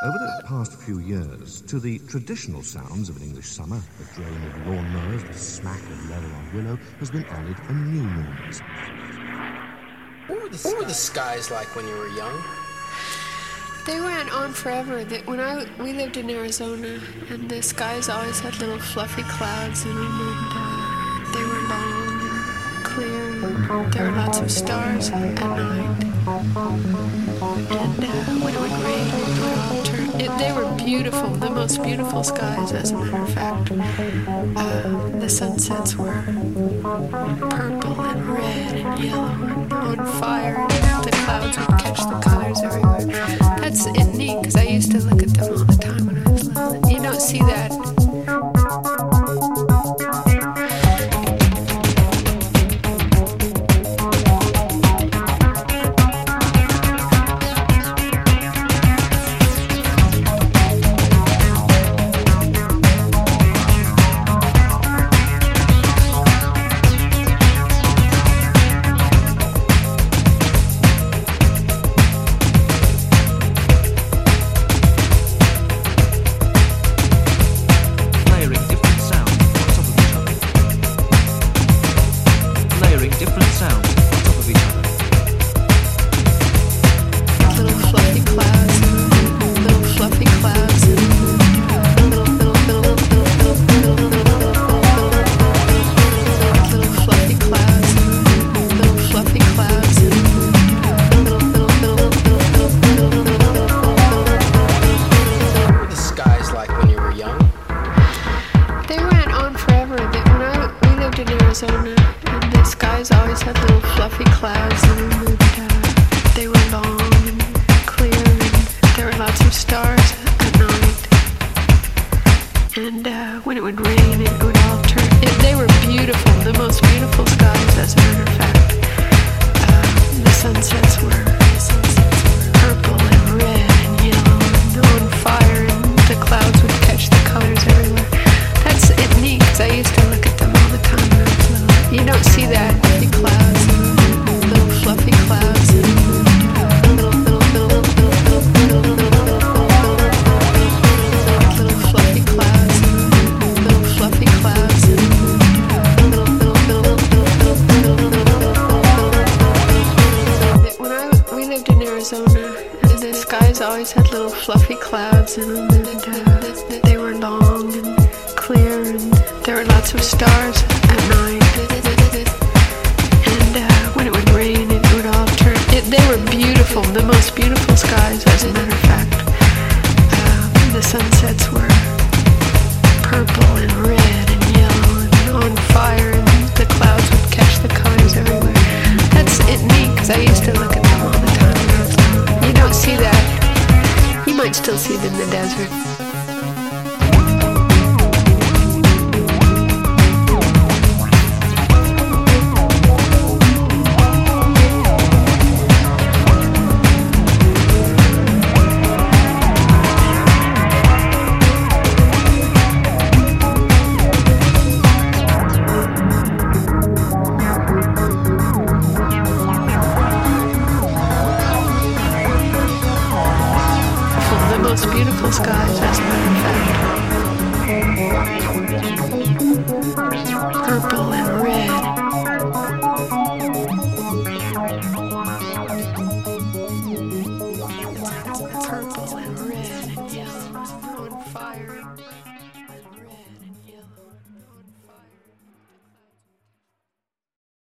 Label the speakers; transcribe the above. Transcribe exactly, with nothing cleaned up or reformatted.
Speaker 1: Over the past few years, to the traditional sounds of an English summer, the drone of lawnmowers, the smack of leather on willow, has been added a new noise.
Speaker 2: What were, the, what were the skies like when you were young?
Speaker 3: They went on forever. That when I we lived in Arizona, and the skies always had little fluffy clouds in them, and uh, they were long and clear. And there were lots of stars at night. And uh, when it would rain, it would all turn. It, they were beautiful, the most beautiful skies, as a matter of fact. Uh, the sunsets were purple and red and yellow and on fire, and the clouds would catch the colors everywhere. That's it, neat, because I used to look at them all the time when I was little. You don't see that. Arizona, and the skies always had little fluffy clouds in them, and uh, they were long and clear, and there were lots of stars at night. And uh, when it would rain, it would all turn. It, they were beautiful, the most beautiful skies, as a matter of fact. Uh, the sunsets were purple and red and yellow and on fire, and the clouds would catch the colors everywhere. That's it, neat, because I used to look at them all the time when I was little. You don't see that, fluffy clouds, little fluffy clouds, little, little, little, little, little, little fluffy clouds, little fluffy clouds, little, little, little, little. When I we lived in Arizona, and the skies always had little fluffy clouds in them, and uh, they were long and clear, and there were lots of stars at night. And uh, when it would rain, it would all turn. It, they were beautiful, the most beautiful skies, as a matter of fact. Uh, the sunsets were purple and red and yellow and on fire, and the clouds would catch the colors everywhere. That's it, neat, because I used to look at them all the time when I was little. You don't see that. You might still see it in the desert. Most beautiful skies, as a matter of fact. Purple and red. Purple and red and yellow and on fire.